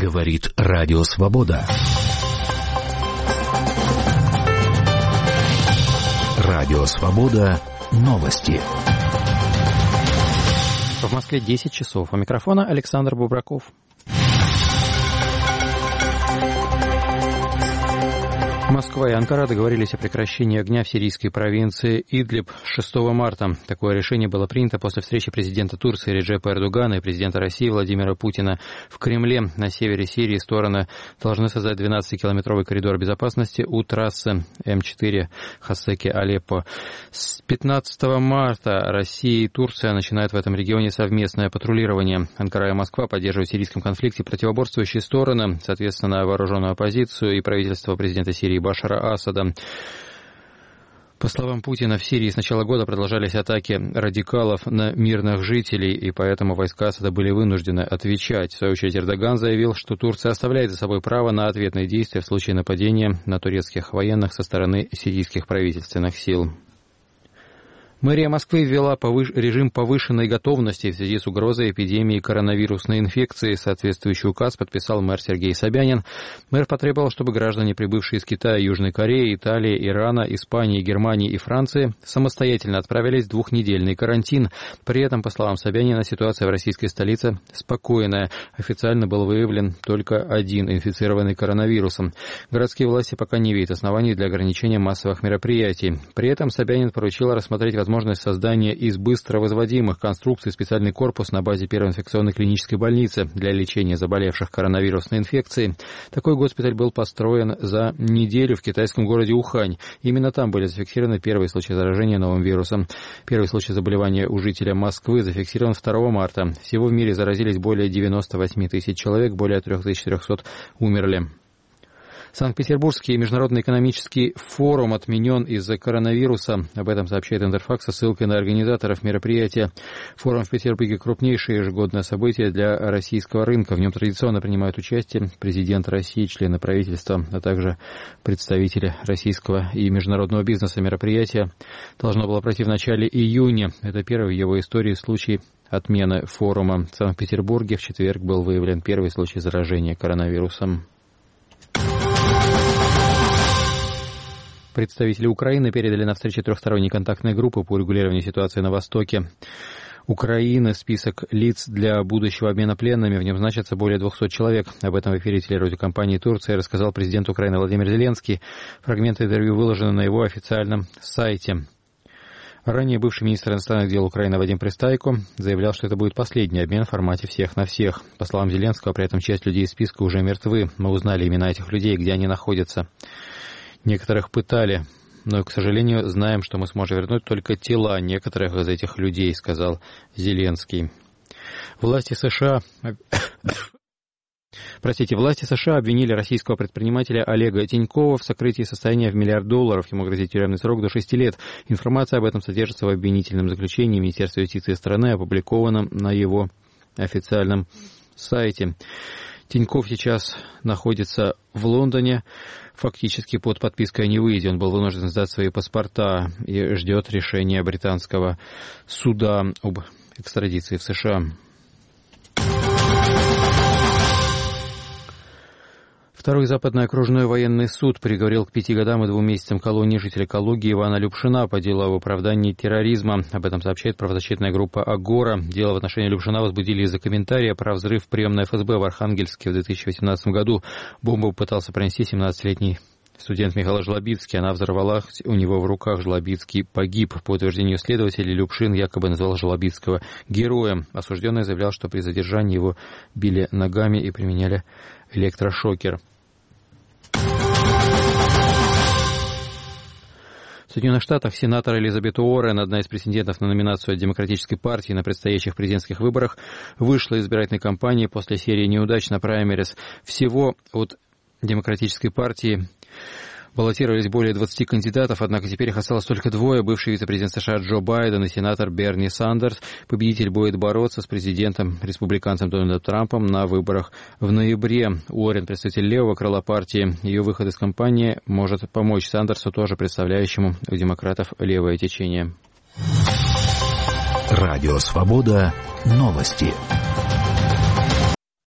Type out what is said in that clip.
Говорит Радио Свобода. Радио Свобода. Новости. В Москве 10 часов. У микрофона Александр Бубраков. Москва и Анкара договорились о прекращении огня в сирийской провинции Идлиб 6 марта. Такое решение было принято после встречи президента Турции Реджепа Эрдогана и президента России Владимира Путина в Кремле. На севере Сирии стороны должны создать 12-километровый коридор безопасности у трассы М4 Хасеки-Алеппо. С 15 марта Россия и Турция начинают в этом регионе совместное патрулирование. Анкара и Москва поддерживают в сирийском конфликте противоборствующие стороны, соответственно, вооруженную оппозицию и правительство президента Сирии Башара Асада. По словам Путина, в Сирии с начала года продолжались атаки радикалов на мирных жителей, и поэтому войска Асада были вынуждены отвечать. В свою очередь Эрдоган заявил, что Турция оставляет за собой право на ответные действия в случае нападения на турецких военных со стороны сирийских правительственных сил. Мэрия Москвы ввела режим повышенной готовности в связи с угрозой эпидемии коронавирусной инфекции. Соответствующий указ подписал мэр Сергей Собянин. Мэр потребовал, чтобы граждане, прибывшие из Китая, Южной Кореи, Италии, Ирана, Испании, Германии и Франции, самостоятельно отправились в двухнедельный карантин. При этом, по словам Собянина, ситуация в российской столице спокойная. Официально был выявлен только один инфицированный коронавирусом. Городские власти пока не видят оснований для ограничения массовых мероприятий. При этом Собянин поручил рассмотреть возможность создания из быстро возводимых конструкций специальный корпус на базе первой инфекционной клинической больницы для лечения заболевших коронавирусной инфекцией. Такой госпиталь был построен за неделю в китайском городе Ухань. Именно там были зафиксированы первые случаи заражения новым вирусом. Первый случай заболевания у жителя Москвы зафиксирован 2 марта. Всего в мире заразились более 98 тысяч человек, более 3400 умерли. Санкт-Петербургский международный экономический форум отменен из-за коронавируса. Об этом сообщает Интерфакс со ссылкой на организаторов мероприятия. Форум в Петербурге — крупнейшее ежегодное событие для российского рынка. В нем традиционно принимают участие президент России, члены правительства, а также представители российского и международного бизнеса. Мероприятие должно было пройти в начале июня. Это первый в его истории случай отмены форума. В Санкт-Петербурге в четверг был выявлен первый случай заражения коронавирусом. Представители Украины передали на встрече трехсторонней контактной группы по урегулированию ситуации на Востоке Украины список лиц для будущего обмена пленными. В нем значится более 200 человек. Об этом в эфире телерадиокомпании «Турция» рассказал президент Украины Владимир Зеленский. Фрагменты интервью выложены на его официальном сайте. Ранее бывший министр иностранных дел Украины Вадим Пристайко заявлял, что это будет последний обмен в формате всех на всех. По словам Зеленского, при этом часть людей из списка уже мертвы. Мы узнали имена этих людей, где они находятся. Некоторых пытали, но, к сожалению, знаем, что мы сможем вернуть только тела некоторых из этих людей, сказал Зеленский. Власти США обвинили российского предпринимателя Олега Тинькова в сокрытии состояния в $1 миллиард. Ему грозит тюремный срок до 6 лет. Информация об этом содержится в обвинительном заключении Министерства юстиции страны, опубликованном на его официальном сайте. Тиньков сейчас находится в Лондоне, фактически под подпиской о невыезде. Он был вынужден сдать свои паспорта и ждет решения британского суда об экстрадиции в США. Второй западный окружной военный суд приговорил к 5 годам и 2 месяцам колонии жителя Калуги Ивана Любшина по делу об оправдании терроризма. Об этом сообщает правозащитная группа «Агора». Дело в отношении Любшина возбудили из-за комментария про взрыв в приемной ФСБ в Архангельске в 2018 году. Бомбу пытался пронести 17-летний студент Михаил Жлобицкий. Она взорвалась у него в руках. Жлобицкий погиб. По утверждению следователей, Любшин якобы назвал Жлобицкого героем. Осужденный заявлял, что при задержании его били ногами и применяли электрошокер. В Соединенных Штатах сенатор Элизабет Уоррен, одна из претендентов на номинацию от Демократической партии на предстоящих президентских выборах, вышла из избирательной кампании после серии неудач на праймерис. Всего от Демократической партии баллотировались более 20 кандидатов, однако теперь их осталось только 2. Бывший вице-президент США Джо Байден и сенатор Берни Сандерс. Победитель будет бороться с президентом-республиканцем Дональдом Трампом на выборах в ноябре. Уоррен, представитель левого крыла партии. Ее выход из кампании может помочь Сандерсу, тоже представляющему у демократов левое течение. Радио «Свобода». Новости.